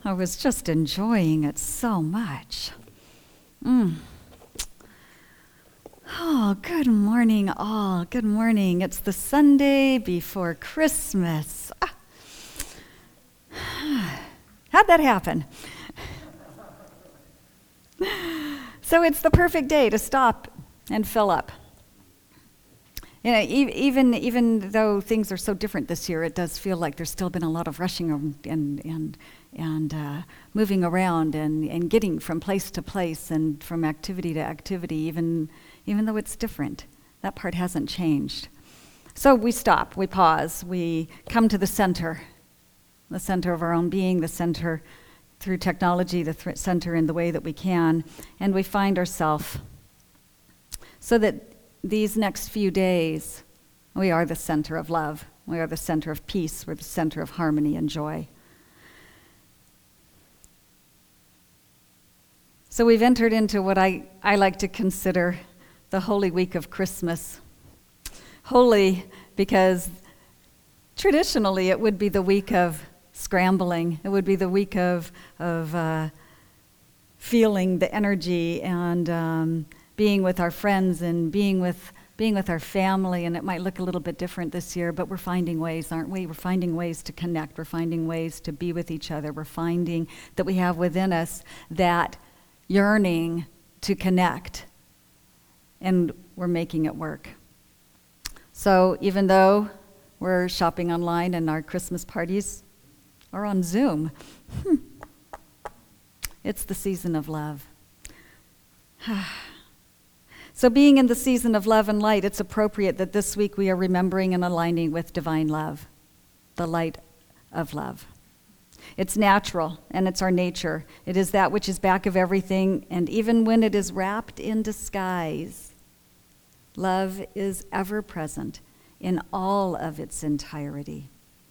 I was just enjoying it so much. Oh, good morning, all. Good morning. It's the Sunday before Christmas. How'd that happen? So it's the perfect day to stop and fill up. You know, even though things are so different this year, it does feel like there's still been a lot of rushing and moving around and getting from place to place and from activity to activity, even though it's different. That part hasn't changed. So we stop, we pause, we come to the center of our own being, the center through technology, the center in the way that we can, and we find ourselves so that these next few days, we are the center of love. We are the center of peace. We're the center of harmony and joy. So we've entered into what I like to consider the Holy Week of Christmas. Holy because traditionally it would be the week of scrambling. It would be the week of feeling the energy and being with our friends and being with our family, and it might look a little bit different this year, but we're finding ways, aren't we? We're finding ways to connect. We're finding ways to be with each other. We're finding that we have within us that yearning to connect, and we're making it work. So even though we're shopping online and our Christmas parties are on Zoom, it's the season of love. So being in the season of love and light, it's appropriate that this week we are remembering and aligning with divine love, the light of love. It's natural, and it's our nature. It is that which is back of everything, and even when it is wrapped in disguise, love is ever present in all of its entirety.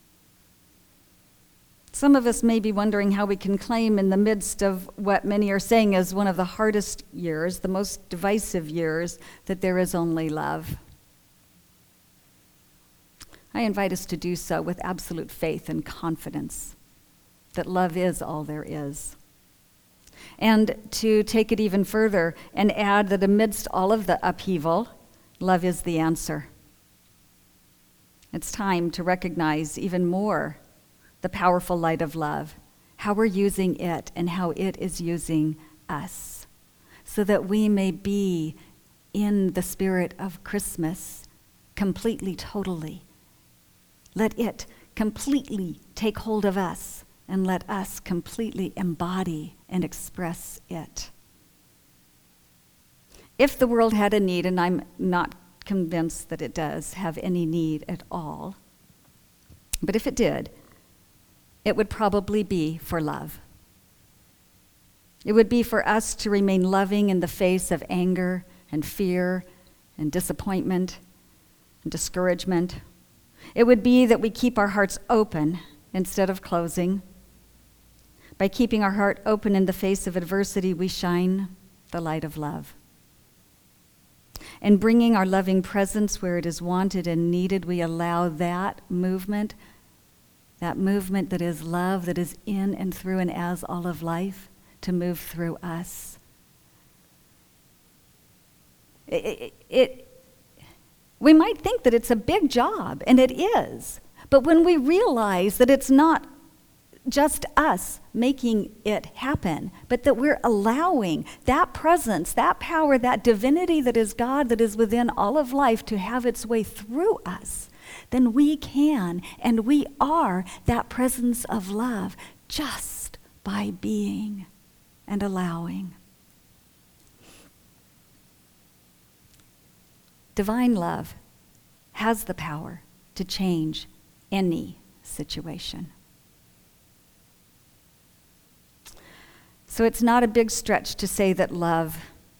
Some of us may be wondering how we can claim in the midst of what many are saying is one of the hardest years, the most divisive years, that there is only love. I invite us to do so with absolute faith and confidence that love is all there is. And to take it even further and add that amidst all of the upheaval, love is the answer. It's time to recognize even more the powerful light of love, how we're using it and how it is using us, so that we may be in the spirit of Christmas completely, totally. Let it completely take hold of us and let us completely embody and express it. If the world had a need, and I'm not convinced that it does have any need at all, but if it did, it would probably be for love. It would be for us to remain loving in the face of anger and fear and disappointment and discouragement. It would be that we keep our hearts open instead of closing. By keeping our heart open in the face of adversity, we shine the light of love. And bringing our loving presence where it is wanted and needed, we allow that movement that is love, that is in and through and as all of life, to move through us. We might think that it's a big job, and it is. But when we realize that it's not just us making it happen, but that we're allowing that presence, that power, that divinity that is God, that is within all of life, to have its way through us, then we can and we are that presence of love just by being and allowing. Divine love has the power to change any situation. So it's not a big stretch to say that love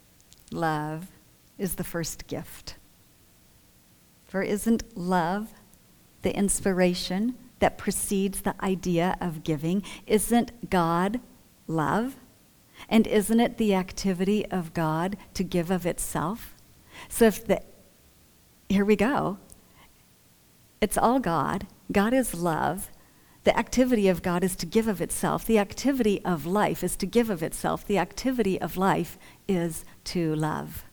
is the first gift. For isn't love the inspiration that precedes the idea of giving? Isn't God love? And isn't it the activity of God to give of itself? So here we go. It's all God. God is love. The activity of God is to give of itself. The activity of life is to give of itself. The activity of life is to love.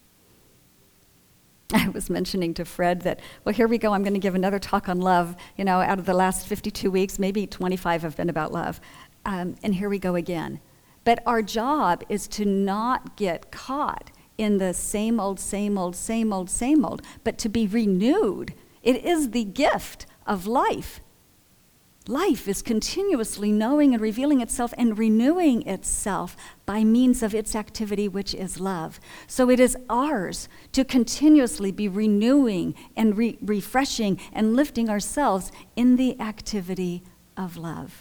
I was mentioning to Fred that, well, here we go, I'm going to give another talk on love. Out of the last 52 weeks, maybe 25 have been about love. And here we go again. But our job is to not get caught in the same old, same old, same old, same old, but to be renewed. It is the gift of life. Life is continuously knowing and revealing itself and renewing itself by means of its activity, which is love. So it is ours to continuously be renewing and refreshing and lifting ourselves in the activity of love.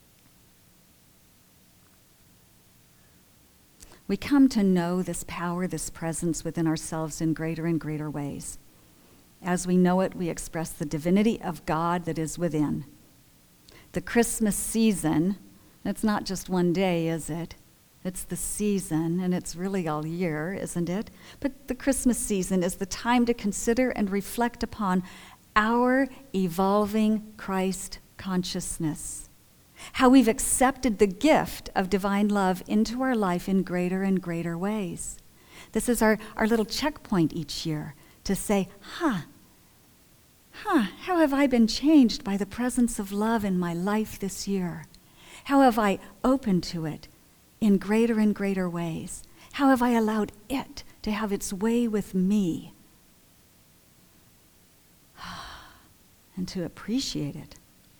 We come to know this power, this presence within ourselves in greater and greater ways. As we know it, we express the divinity of God that is within. The Christmas season, it's not just one day, is it? It's the season, and it's really all year, isn't it? But the Christmas season is the time to consider and reflect upon our evolving Christ consciousness. How we've accepted the gift of divine love into our life in greater and greater ways. This is our little checkpoint each year to say, how have I been changed by the presence of love in my life this year? How have I opened to it in greater and greater ways? How have I allowed it to have its way with me? And to appreciate it.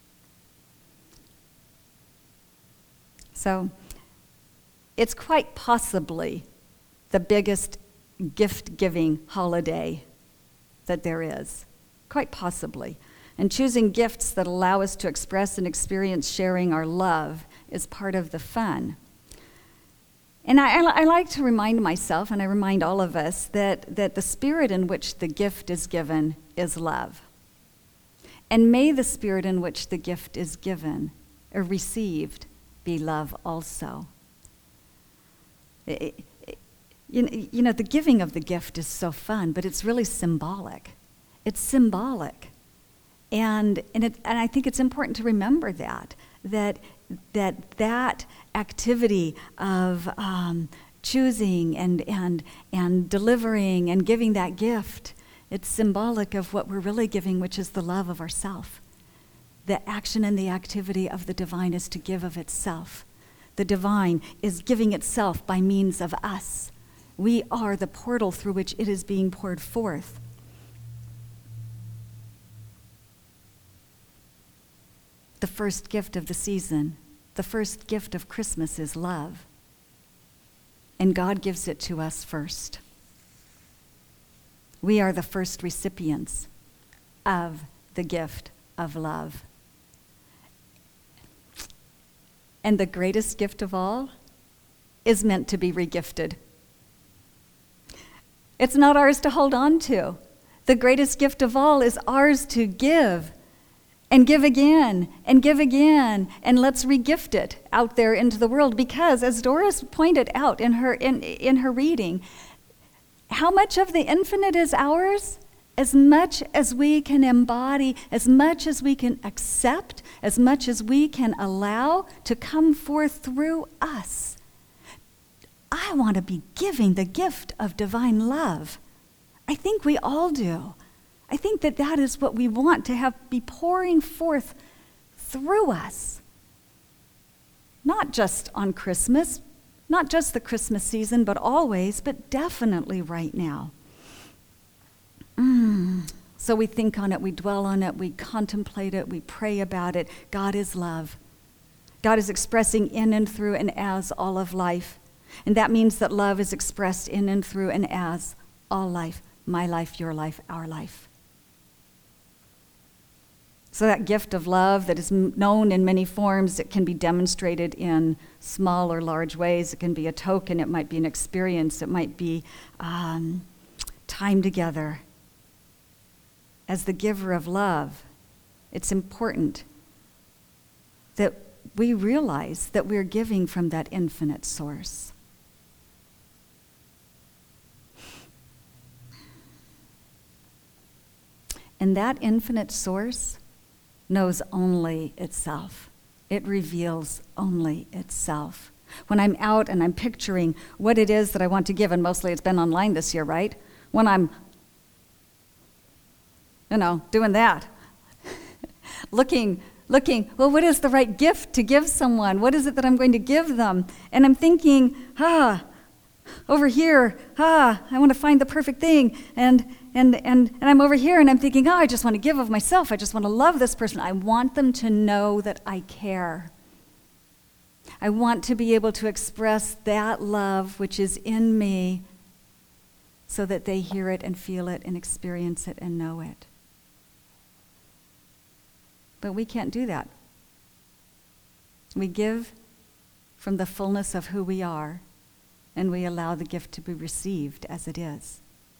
So, it's quite possibly the biggest gift-giving holiday that there is. Quite possibly. And choosing gifts that allow us to express and experience sharing our love is part of the fun. And I like to remind myself, and I remind all of us, that the spirit in which the gift is given is love. And may the spirit in which the gift is given or received be love also. The giving of the gift is so fun, but it's really symbolic. It's symbolic. And I think it's important to remember that activity of choosing and delivering and giving that gift, it's symbolic of what we're really giving, which is the love of ourself. The action and the activity of the divine is to give of itself. The divine is giving itself by means of us. We are the portal through which it is being poured forth. The first gift of the season, the first gift of Christmas is love. And God gives it to us first. We are the first recipients of the gift of love. And the greatest gift of all is meant to be regifted. It's not ours to hold on to. The greatest gift of all is ours to give. And give again, and give again, and let's regift it out there into the world. Because, as Doris pointed out in her reading, how much of the infinite is ours? As much as we can embody, as much as we can accept, as much as we can allow to come forth through us. I want to be giving the gift of divine love. I think we all do. I think that is what we want to have be pouring forth through us. Not just on Christmas, not just the Christmas season, but always, but definitely right now. So we think on it, we dwell on it, we contemplate it, we pray about it. God is love. God is expressing in and through and as all of life. And that means that love is expressed in and through and as all life. My life, your life, our life. So that gift of love that is known in many forms, it can be demonstrated in small or large ways. It can be a token, it might be an experience, it might be time together. As the giver of love, it's important that we realize that we're giving from that infinite source. And that infinite source knows only itself. It reveals only itself. When I'm out and I'm picturing what it is that I want to give, and mostly it's been online this year, right? When I'm, doing that, looking, well, what is the right gift to give someone? What is it that I'm going to give them? And I'm thinking, over here, I want to find the perfect thing. And I'm over here and I'm thinking, I just want to give of myself. I just want to love this person. I want them to know that I care. I want to be able to express that love which is in me so that they hear it and feel it and experience it and know it. But we can't do that. We give from the fullness of who we are, and we allow the gift to be received as it is.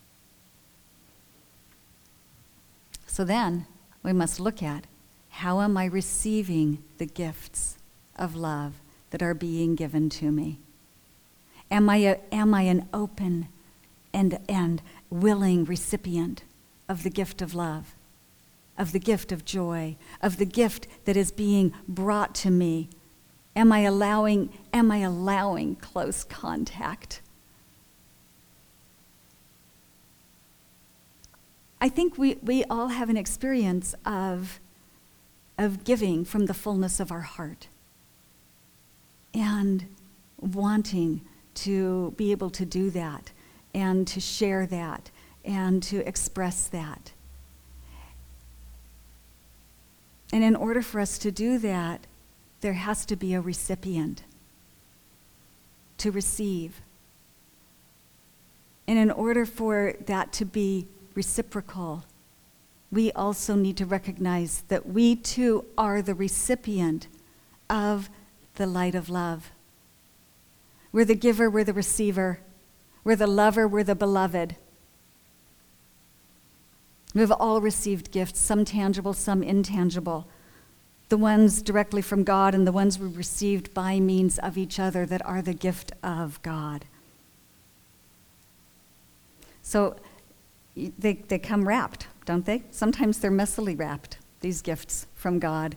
So then, we must look at, how am I receiving the gifts of love that are being given to me? Am I an open and willing recipient of the gift of love, of the gift of joy, of the gift that is being brought to me? Am I allowing close contact? I think we all have an experience of giving from the fullness of our heart and wanting to be able to do that and to share that and to express that. And in order for us to do that, there has to be a recipient to receive. And in order for that to be reciprocal, we also need to recognize that we too are the recipient of the light of love. We're the giver, we're the receiver. We're the lover, we're the beloved. We've all received gifts, some tangible, some intangible. The ones directly from God and the ones we received by means of each other that are the gift of God. So they come wrapped, don't they? Sometimes they're messily wrapped, these gifts from God.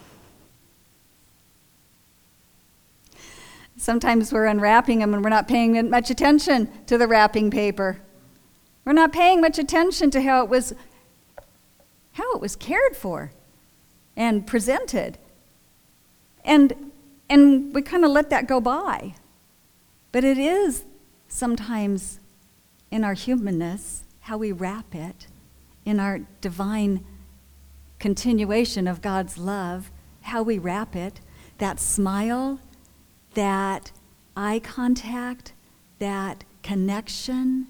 Sometimes we're unwrapping them and we're not paying much attention to the wrapping paper. We're not paying much attention to how it was cared for and presented. And we kind of let that go by. But it is sometimes in our humanness, how we wrap it, in our divine continuation of God's love, how we wrap it, that smile, that eye contact, that connection,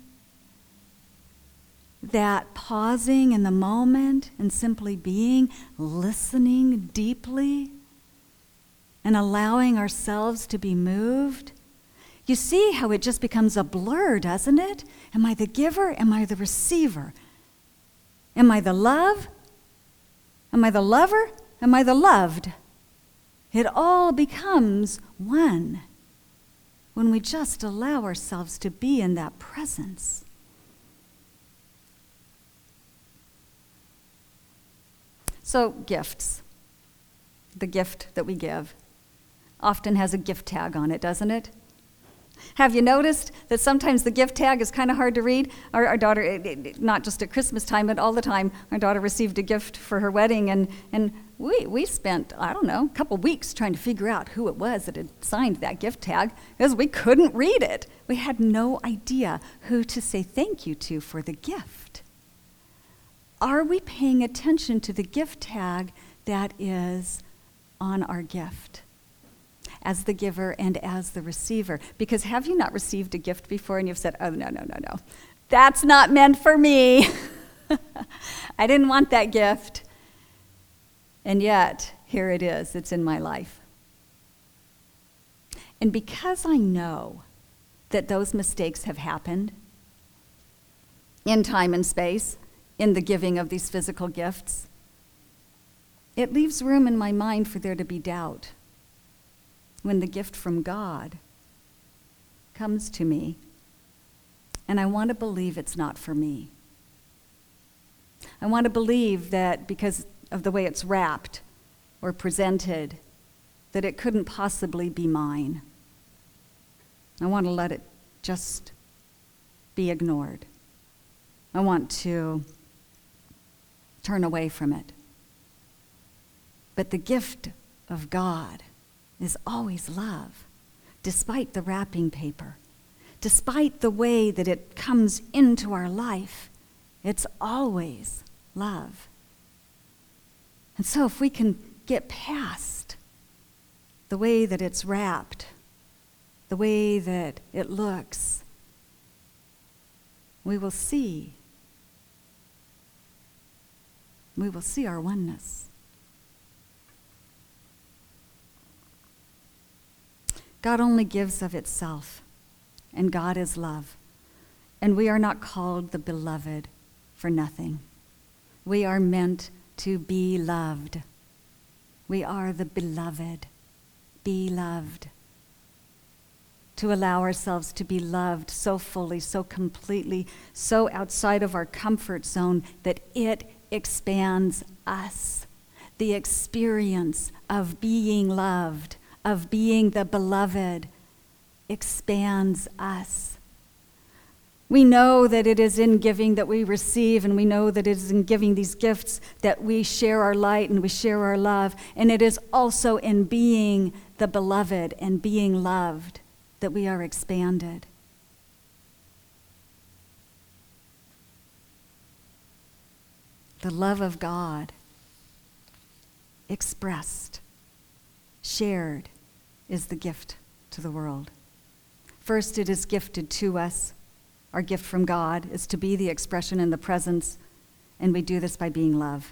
that pausing in the moment and simply being, listening deeply, and allowing ourselves to be moved. You see how it just becomes a blur, doesn't it? Am I the giver? Am I the receiver? Am I the love? Am I the lover? Am I the loved? It all becomes one when we just allow ourselves to be in that presence. So, gifts. The gift that we give often has a gift tag on it, doesn't it? Have you noticed that sometimes the gift tag is kind of hard to read? Our daughter, not just at Christmas time, but all the time, our daughter received a gift for her wedding, and we spent, a couple weeks trying to figure out who it was that had signed that gift tag, because we couldn't read it. We had no idea who to say thank you to for the gift. Are we paying attention to the gift tag that is on our gift, as the giver and as the receiver? Because have you not received a gift before and you've said, oh, no, that's not meant for me. I didn't want that gift. And yet, here it is, it's in my life. And because I know that those mistakes have happened in time and space, in the giving of these physical gifts, it leaves room in my mind for there to be doubt when the gift from God comes to me, and I want to believe it's not for me. I want to believe that because of the way it's wrapped or presented that it couldn't possibly be mine. I want to let it just be ignored. I want to turn away from it. But the gift of God is always love, despite the wrapping paper, despite the way that it comes into our life. It's always love. And so if we can get past the way that it's wrapped, the way that it looks, we will see our oneness. God only gives of itself, and God is love. And we are not called the beloved for nothing. We are meant to be loved. We are the beloved. Be loved. To allow ourselves to be loved so fully, so completely, so outside of our comfort zone that it expands us. The experience of being loved, of being the beloved, expands us. We know that it is in giving that we receive, and we know that it is in giving these gifts that we share our light and we share our love, and it is also in being the beloved and being loved that we are expanded. The love of God expressed, shared, is the gift to the world. First, it is gifted to us. Our gift from God is to be the expression and the presence, and we do this by being love.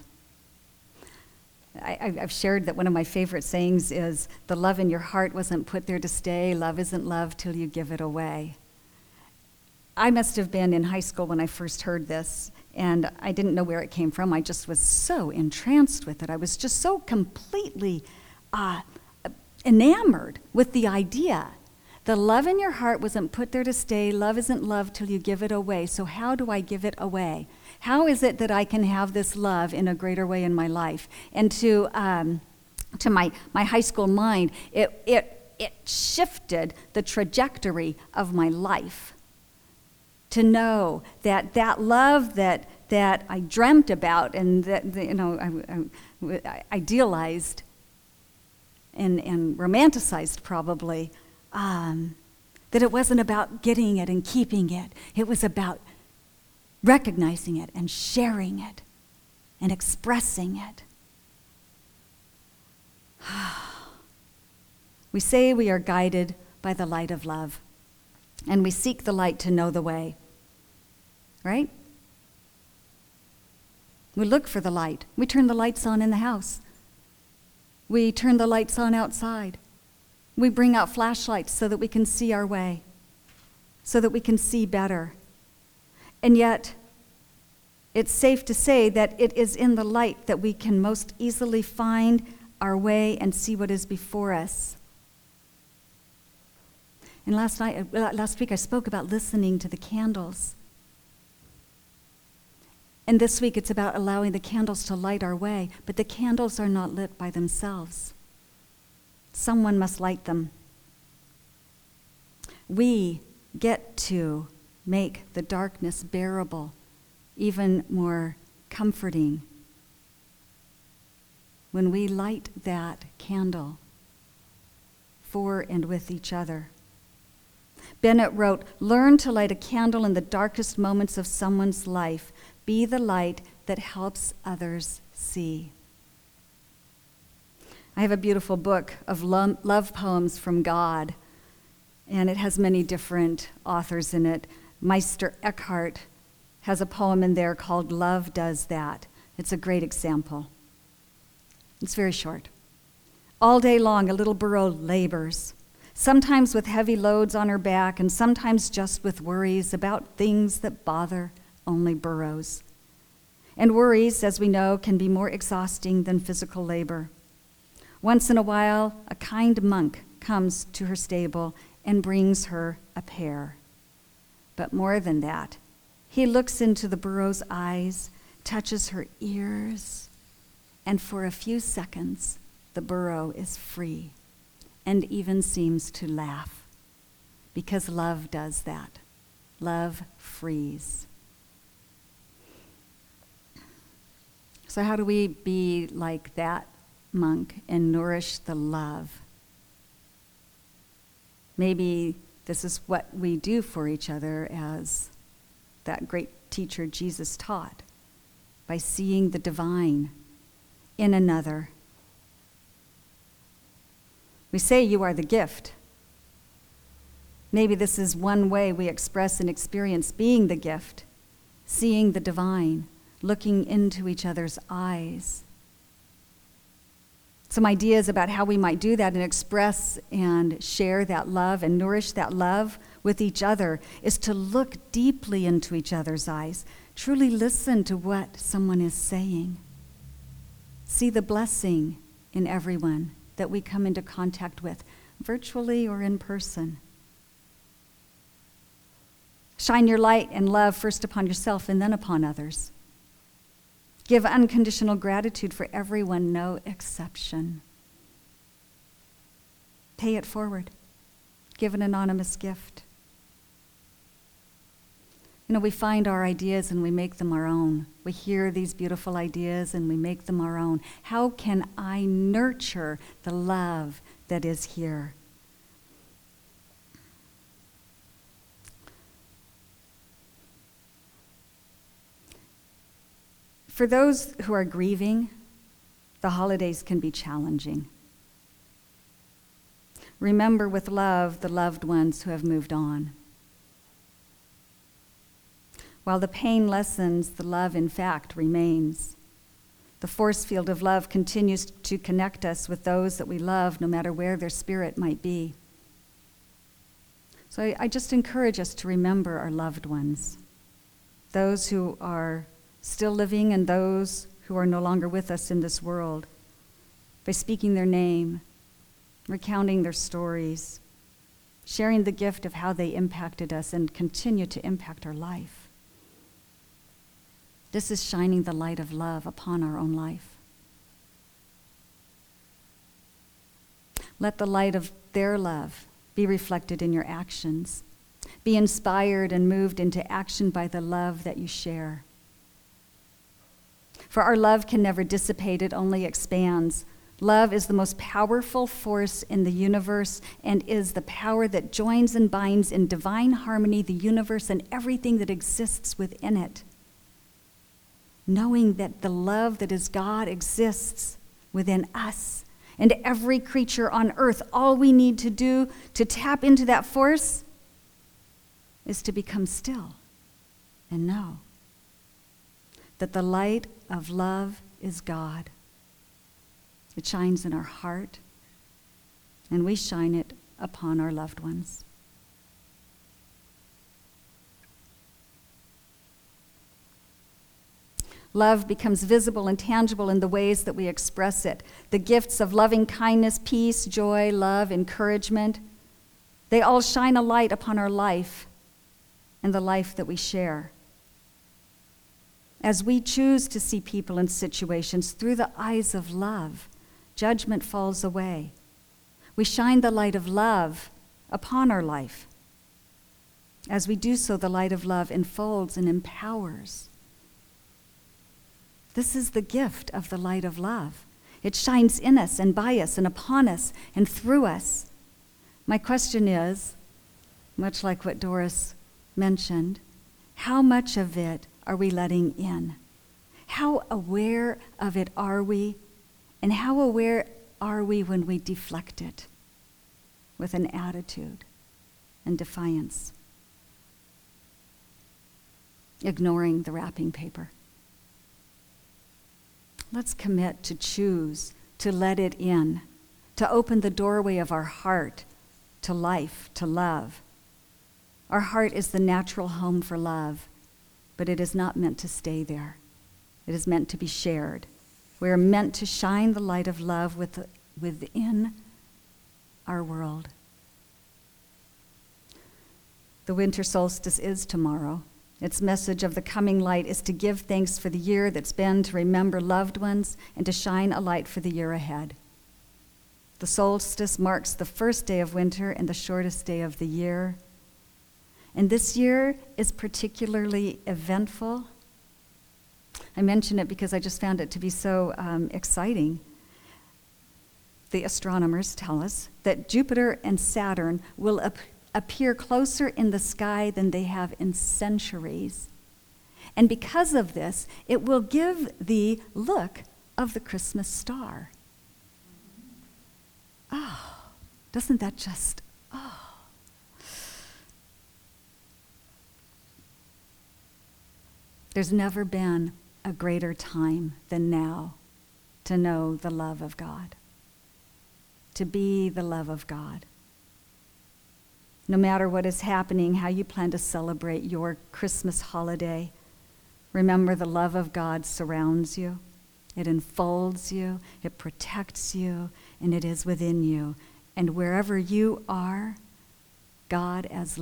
I've shared that one of my favorite sayings is, the love in your heart wasn't put there to stay. Love isn't love till you give it away. I must have been in high school when I first heard this, and I didn't know where it came from. I just was so entranced with it. I was just so completely enamored with the idea. The love in your heart wasn't put there to stay. Love isn't love till you give it away. So how do I give it away? How is it that I can have this love in a greater way in my life? And to my high school mind, it shifted the trajectory of my life. To know that love that I dreamt about and that I idealized and romanticized probably, that it wasn't about getting it and keeping it. It was about recognizing it and sharing it and expressing it. We say we are guided by the light of love, and we seek the light to know the way. Right? We look for the light. We turn the lights on in the house. We turn the lights on outside. We bring out flashlights so that we can see our way, so that we can see better. And yet, it's safe to say that it is in the light that we can most easily find our way and see what is before us. And last week I spoke about listening to the candles. And this week it's about allowing the candles to light our way, but the candles are not lit by themselves. Someone must light them. We get to make the darkness bearable, even more comforting, when we light that candle for and with each other. Bennett wrote, "Learn to light a candle in the darkest moments of someone's life. Be the light that helps others see." I have a beautiful book of love poems from God, and it has many different authors in it. Meister Eckhart has a poem in there called "Love Does That." It's a great example. It's very short. All day long, a little burro labors, sometimes with heavy loads on her back, and sometimes just with worries about things that bother only burros. And worries, as we know, can be more exhausting than physical labor. Once in a while, a kind monk comes to her stable and brings her a pear. But more than that, he looks into the burro's eyes, touches her ears, And for a few seconds, the burro is free and even seems to laugh, because love does that. Love frees. So how do we be like that monk and nourish the love? Maybe this is what we do for each other, as that great teacher Jesus taught, by seeing the divine in another. We say you are the gift. Maybe this is one way we express and experience being the gift, seeing the divine, looking into each other's eyes. Some ideas about how we might do that and express and share that love and nourish that love with each other is to look deeply into each other's eyes, truly listen to what someone is saying. See the blessing in everyone that we come into contact with, virtually or in person. Shine your light and love first upon yourself and then upon others. Give unconditional gratitude for everyone, no exception. Pay it forward. Give an anonymous gift. We find our ideas and we make them our own. We hear these beautiful ideas and we make them our own. How can I nurture the love that is here? For those who are grieving, the holidays can be challenging. Remember with love the loved ones who have moved on. While the pain lessens, the love, in fact, remains. The force field of love continues to connect us with those that we love, no matter where their spirit might be. So I just encourage us to remember our loved ones, those who are still living and those who are no longer with us in this world, by speaking their name, recounting their stories, sharing the gift of how they impacted us and continue to impact our life. This is shining the light of love upon our own life. Let the light of their love be reflected in your actions. Be inspired and moved into action by the love that you share. For our love can never dissipate, it only expands. Love is the most powerful force in the universe and is the power that joins and binds in divine harmony the universe and everything that exists within it. Knowing that the love that is God exists within us and every creature on earth, all we need to do to tap into that force is to become still and know that the light of love is God. It shines in our heart, and we shine it upon our loved ones. Love becomes visible and tangible in the ways that we express it. The gifts of loving kindness, peace, joy, love, encouragement, they all shine a light upon our life and the life that we share. As we choose to see people and situations through the eyes of love, judgment falls away. We shine the light of love upon our life. As we do so, the light of love enfolds and empowers. This is the gift of the light of love. It shines in us and by us and upon us and through us. My question is, much like what Doris mentioned, how much of it are we letting in? How aware of it are we? And how aware are we when we deflect it with an attitude and defiance? Ignoring the wrapping paper. Let's commit to choose to let it in, to open the doorway of our heart to life, to love. Our heart is the natural home for love, but it is not meant to stay there. It is meant to be shared. We are meant to shine the light of love within our world. The winter solstice is tomorrow. Its message of the coming light is to give thanks for the year that's been, to remember loved ones, and to shine a light for the year ahead. The solstice marks the first day of winter and the shortest day of the year. And this year is particularly eventful. I mention it because I just found it to be so exciting. The astronomers tell us that Jupiter and Saturn will appear closer in the sky than they have in centuries. And because of this, it will give the look of the Christmas star. Oh, doesn't that just, oh. There's never been a greater time than now to know the love of God, to be the love of God. No matter what is happening, how you plan to celebrate your Christmas holiday, remember the love of God surrounds you. It enfolds you, it protects you, and it is within you. And wherever you are, God as